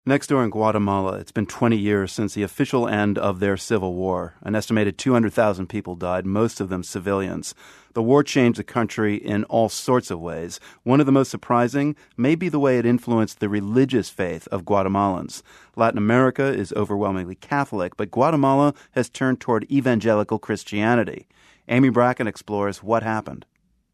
Next door in Guatemala, it's been 20 years since the official end of their civil war. An estimated 200,000 people died, most of them civilians. The war changed the country in all sorts of ways. One of the most surprising may be the way it influenced the religious faith of Guatemalans. Latin America is overwhelmingly Catholic, but Guatemala has turned toward evangelical Christianity. Amy Bracken explores what happened.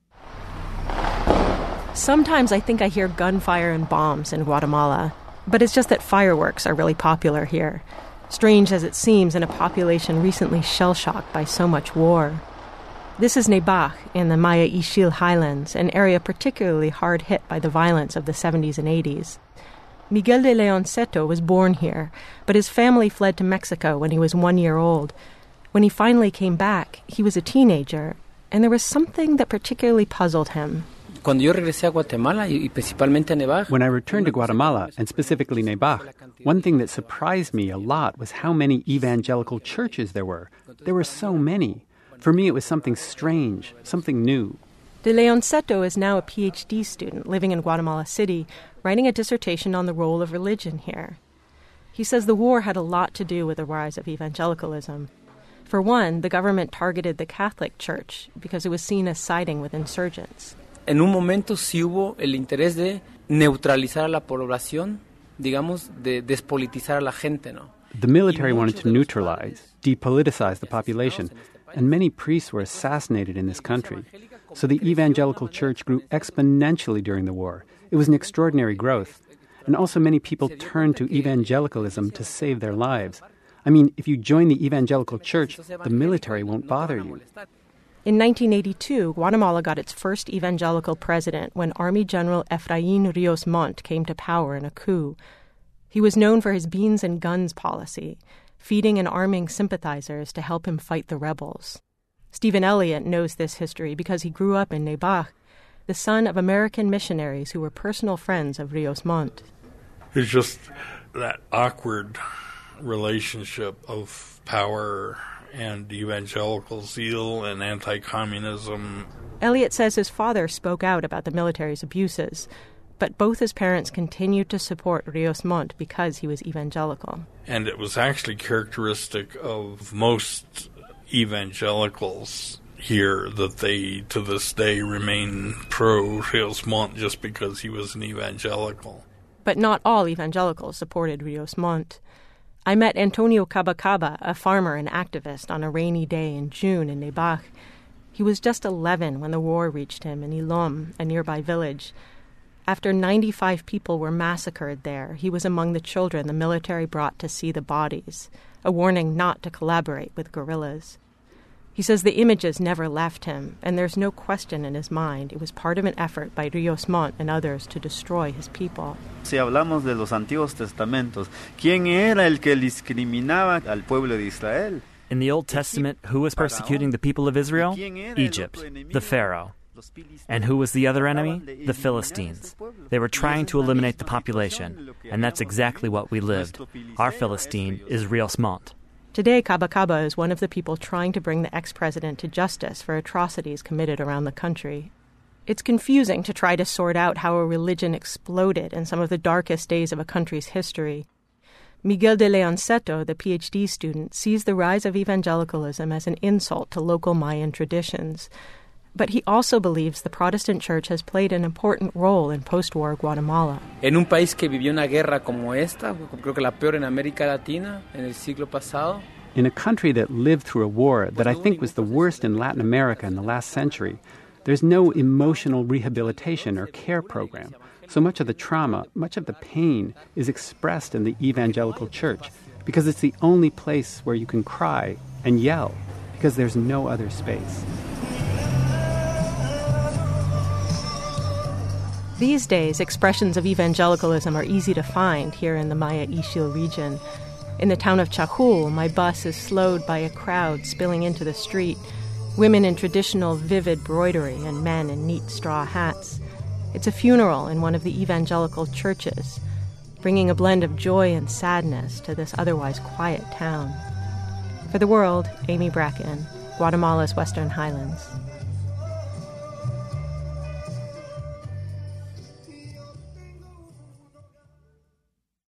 Sometimes I think I hear gunfire and bombs in Guatemala. But it's just that fireworks are really popular here. Strange as it seems in a population recently shell-shocked by so much war. This is Neybaj in the Maya Ixil Highlands, an area particularly hard hit by the violence of the 70s and 80s. Miguel de Leon Seto was born here, but his family fled to Mexico when he was 1 year old. When he finally came back, he was a teenager, and there was something that particularly puzzled him. When I returned to Guatemala, and specifically Neybaj, one thing that surprised me a lot was how many evangelical churches there were. There were so many. For me, it was something strange, something new. De Leon Seto is now a PhD student living in Guatemala City, writing a dissertation on the role of religion here. He says the war had a lot to do with the rise of evangelicalism. For one, the government targeted the Catholic Church because it was seen as siding with insurgents. En un momento sí hubo el interés de neutralizar a la población, digamos, de despolitizar a la gente, ¿no? The military wanted to neutralize, depoliticize the population, and many priests were assassinated in this country. So the evangelical church grew exponentially during the war. It was an extraordinary growth. And also many people turned to evangelicalism to save their lives. I mean, if you join the evangelical church, the military won't bother you. In 1982, Guatemala got its first evangelical president when Army General Efraín Ríos Montt came to power in a coup. He was known for his beans and guns policy, feeding and arming sympathizers to help him fight the rebels. Stephen Elliott knows this history because he grew up in Neybaj, the son of American missionaries who were personal friends of Ríos Montt. It's just that awkward relationship of power and evangelical zeal and anti-communism. Elliott says his father spoke out about the military's abuses, but both his parents continued to support Ríos Montt because he was evangelical. And it was actually characteristic of most evangelicals here that they, to this day, remain pro-Ríos Montt just because he was an evangelical. But not all evangelicals supported Ríos Montt. I met Antonio Cabacaba, a farmer and activist, on a rainy day in June in Neybaj. He was just 11 when the war reached him in Ilom, a nearby village. After 95 people were massacred there, he was among the children the military brought to see the bodies, a warning not to collaborate with guerrillas. He says the images never left him, and there's no question in his mind it was part of an effort by Ríos Montt and others to destroy his people. Si hablamos de los Antiguos Testamentos, ¿quién era el que discriminaba al pueblo de Israel? In the Old Testament, who was persecuting the people of Israel? Egypt, the Pharaoh. And who was the other enemy? The Philistines. They were trying to eliminate the population, and that's exactly what we lived. Our Philistine is Ríos Montt. Today, Cabacaba is one of the people trying to bring the ex-president to justice for atrocities committed around the country. It's confusing to try to sort out how a religion exploded in some of the darkest days of a country's history. Miguel de Leon Seto, the PhD student, sees the rise of evangelicalism as an insult to local Mayan traditions. But he also believes the Protestant Church has played an important role in post-war Guatemala. En un país que vivió una guerra como esta, creo que la peor en América Latina en el siglo pasado. In a country that lived through a war that I think was the worst in Latin America in the last century, there's no emotional rehabilitation or care program. So much of the trauma, much of the pain is expressed in the evangelical church because it's the only place where you can cry and yell because there's no other space. These days, expressions of evangelicalism are easy to find here in the Maya Ixil region. In the town of Chajul, my bus is slowed by a crowd spilling into the street, women in traditional vivid broidery and men in neat straw hats. It's a funeral in one of the evangelical churches, bringing a blend of joy and sadness to this otherwise quiet town. For The World, Amy Bracken, Guatemala's Western Highlands.